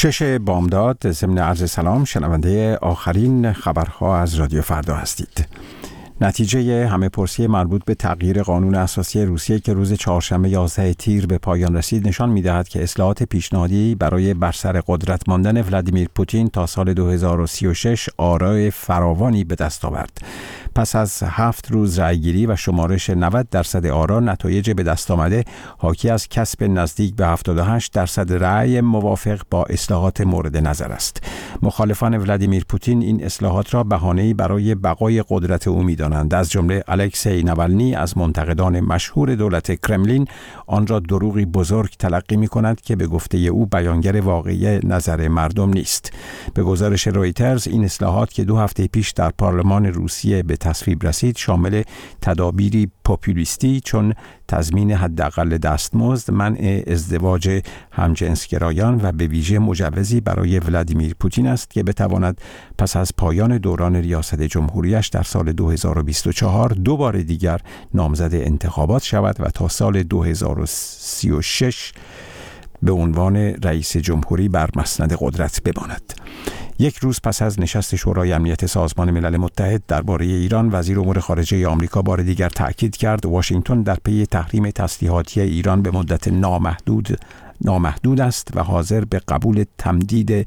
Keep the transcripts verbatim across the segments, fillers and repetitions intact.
شش بامداد، ضمن عرض سلام، شنونده آخرین خبرها از رادیو فردا هستید. نتیجه همه پرسی مربوط به تغییر قانون اساسی روسیه که روز چهارشنبه یازده تیر به پایان رسید نشان می‌دهد که اصلاحات پیشنهادی برای بر سر قدرت ماندن ولادیمیر پوتین تا سال دو هزار و سی و شش آرای فراوانی به دست آورد. پس از هفت روز رأیگیری و شمارش نود درصد آرا، نتایج به دست آمده حاکی از کسب نزدیک به هفتاد و هشت درصد رأی موافق با اصلاحات مورد نظر است. مخالفان ولادیمیر پوتین این اصلاحات را بهانه‌ای برای بقای قدرت او می‌دانند. از جمله الکسی ناوالنی از منتقدان مشهور دولت کرملین آن را دروغی بزرگ تلقی می‌کند که به گفته او بیانگر واقعی نظر مردم نیست. به گزارش رویترز، این اصلاحات که دو هفته پیش در پارلمان روسیه به تصویب رسید شامل تدابیری پاپولیستی چون تضمین حداقل دستمزد، منع ازدواج همجنسگرایان و به ویژه مجوزی برای ولادیمیر پوتین است که بتواند پس از پایان دوران ریاست جمهوریش در سال دو هزار و بیست و چهار دو بار دیگر نامزد انتخابات شود و تا سال دو هزار و سی و شش به عنوان رئیس جمهوری بر مسند قدرت بماند. یک روز پس از نشست شورای امنیت سازمان ملل متحد درباره ایران، وزیر امور خارجه آمریکا بار دیگر تأکید کرد واشنگتن در پی تحریم تسلیحاتی ایران به مدت نامحدود نامحدود است و حاضر به قبول تمدید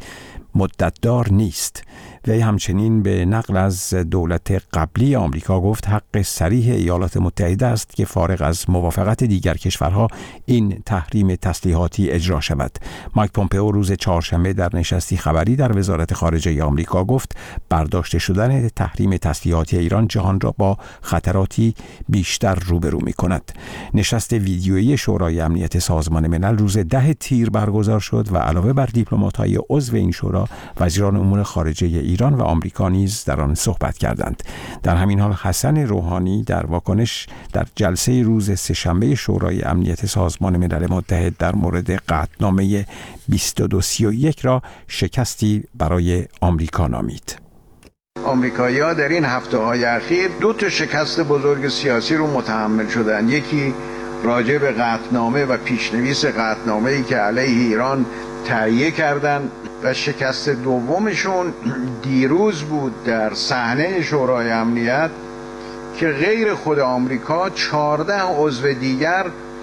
مدتدار نیست. وی همچنین به نقل از دولت قبلی آمریکا گفت حق صریح ایالات متحده است که فارغ از موافقت دیگر کشورها این تحریم تسلیحاتی اجرا شود. مایک پومپئو روز چهارشنبه در نشستی خبری در وزارت خارجه آمریکا گفت برداشته شدن تحریم تسلیحاتی ایران جهان را با خطراتی بیشتر روبرو می‌کند. نشست ویدیویی شورای امنیت سازمان ملل روز ده تیر برگزار شد و علاوه بر دیپلمات‌های عضو این شورا، وزیران امور خارجه ایران و آمریکا نیز در آن صحبت کردند. در همین حال حسن روحانی در واکنش در جلسه روز سه‌شنبه شورای امنیت سازمان ملل متحد در مورد قطعنامه بیست و دو سی و یک را شکستی برای آمریکا نامید. آمریکایی‌ها در این هفته‌های اخیر دو تا شکست بزرگ سیاسی رو متحمل شدند. یکی راجع به قطعنامه و پیشنویس قطعنامه‌ای که علیه ایران تهیه کردند و شکست دومشون دیروز بود در صحنه شورای امنیت که غیر خود آمریکا چهارده عضو دیگر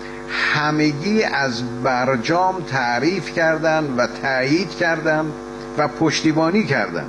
همگی از برجام تعریف کردند و تایید کردند و پشتیبانی کردند.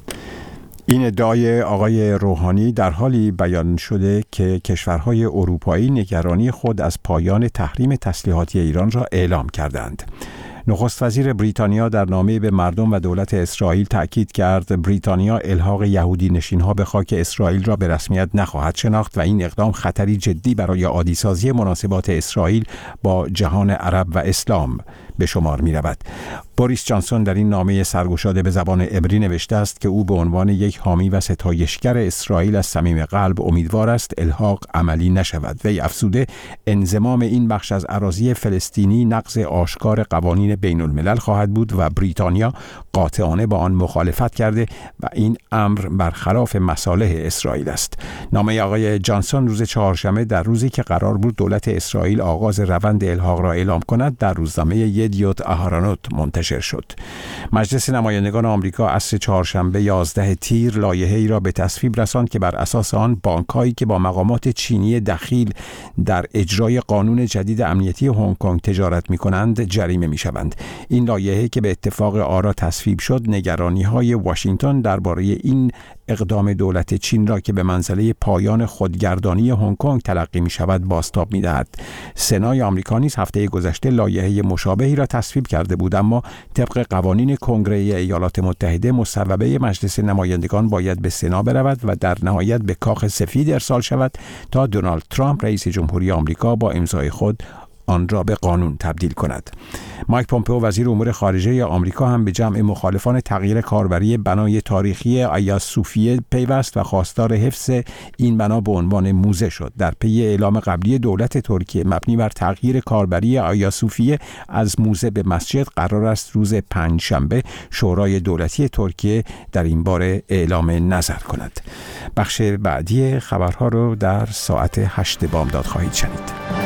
این ادعای آقای روحانی در حالی بیان شده که کشورهای اروپایی نگرانی خود از پایان تحریم تسلیحاتی ایران را اعلام کردند. نخست وزیر بریتانیا در نامه به مردم و دولت اسرائیل تأکید کرد بریتانیا الحاق یهودی نشین‌ها به خاک اسرائیل را به رسمیت نخواهد شناخت و این اقدام خطری جدی برای عادی‌سازی مناسبات اسرائیل با جهان عرب و اسلام به شمار می رود. بوریس جانسون در این نامه سرگشاده به زبان عبری نوشته است که او به عنوان یک حامی و ستایشگر اسرائیل از صمیم قلب امیدوار است الحاق عملی نشود. وی افزوده انضمام این بخش از اراضی فلسطینی نقض آشکار قوانین بین الملل خواهد بود و بریتانیا قاطعانه با آن مخالفت کرده و این امر برخلاف مصالح اسرائیل است. نامه آقای جانسون روز چهارشنبه در روزی که قرار بود دولت اسرائیل آغاز روند الحاق را اعلام کند در روزنامه یدیوت آهارانوت منتشر شد. مجلس نمایندگان آمریکا عصر چهارشنبه یازده تیر لایحه‌ای را به تصویب رساند که بر اساس آن بانک‌هایی که با مقامات چینی دخیل در اجرای قانون جدید امنیتی هنگ کنگ تجارت می‌کنند جریمه می‌شوند. این لایحه که به اتفاق آرا تصویب شد نگرانی‌های واشنگتن درباره این اقدام دولت چین را که به منزله پایان خودگردانی هنگ کنگ تلقی می شود بازتاب می دهد. سنای آمریکا نیز هفته گذشته لایحه مشابهی را تصویب کرده بود، اما طبق قوانین کنگره ایالات متحده مصوبه مجلس نمایندگان باید به سنا برود و در نهایت به کاخ سفید ارسال شود تا دونالد ترامپ رئیس جمهوری آمریکا با امضای خود آن را به قانون تبدیل کند. مایک پومپئو وزیر امور خارجه آمریکا هم به جمع مخالفان تغییر کاربری بنای تاریخی آیا صوفیه پیوست و خواستار حفظ این بنا به عنوان موزه شد. در پی اعلام قبلی دولت ترکیه مبنی بر تغییر کاربری آیا صوفیه از موزه به مسجد، قرار است روز پنجشنبه شورای دولتی ترکیه در این باره اعلام نظر کند. بخش بعدی خبرها رو در ساعت هشت بامداد خواهید شنید.